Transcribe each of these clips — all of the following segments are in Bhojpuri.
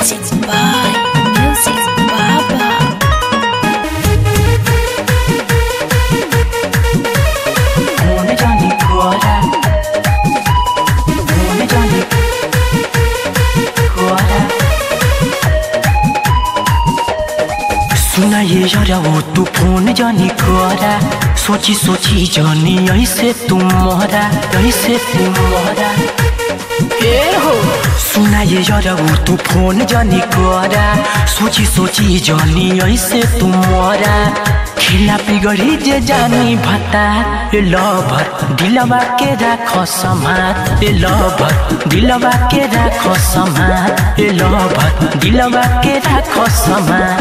Music by Music Baba. Mone Johnny Quora. Mone Johnny Quora. सुना ये यारा वो तू फोन जानी करा सोची सोची जानी ऐसे तुम मोहरा ए हो सुना ये यारा वो तू फोन जानी करा सोची सोची जानी ऐसे तुम मोहरा खिला बिगड़ी जे जानी भता ए लवर दिलवा के राखो समात ए लवर दिलवा के राखो समात ए लवर दिलवा के राखो समात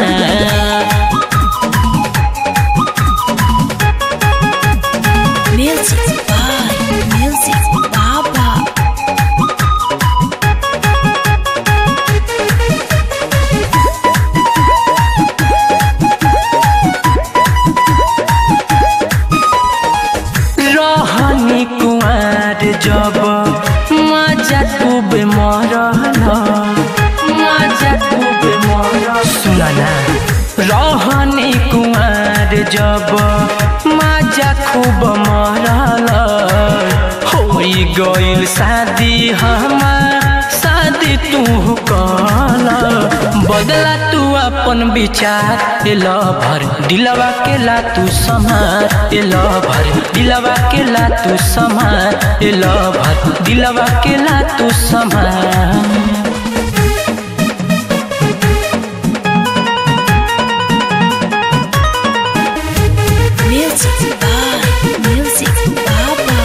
Music by Music Baba. रहनी कुआर जब मजा खूब मरल सुना रहनी कुआर जब मजा खूब मरल होई गइल शादी हमार शादी तू कल बदला तू अपन विचार ए लवर दिलवा के ला तू समार ए लवर दिलवा के ला तू समार ए लवर दिलवा के ला तू समार Music by Music Baba.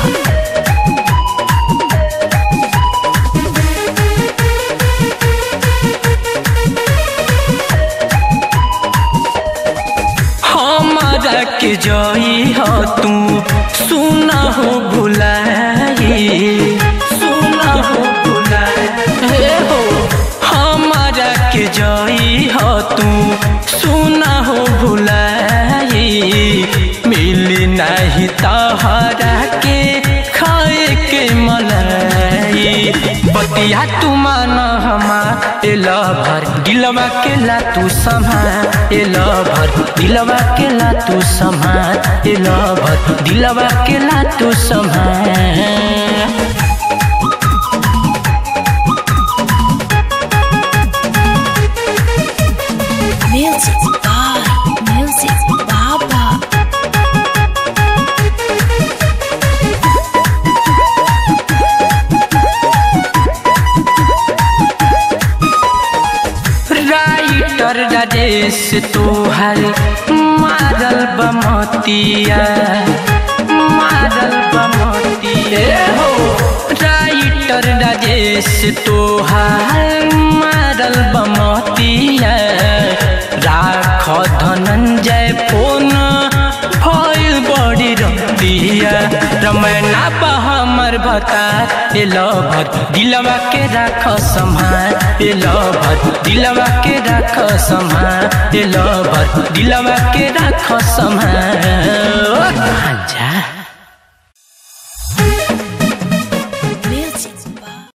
हमारा के जई हो तू सुना हो भुलाई हे हो हमारा के जई हो तू सुना हो भुलाई मिली नहीं तहरा के खाए के मलाई बतिया तू माना हमार ए लवर दिलवा के ला तू संभाल ए लवर दिलवा के ला तू संभाल ए लवर दिलवा के ला तू संभाल Music by Music Baba. Writer Rajesh तोहर मारल बमतिया हो राइटर राजेश तोहर मारल बमतिया राख धनंजय फोन भइल बड़ी रतिया रमैना बा हमर भता ए लवर दिलवा के राख संभाल ए लवर दिलवा के राख संभाल ए लवर दिलवा के राख संभाल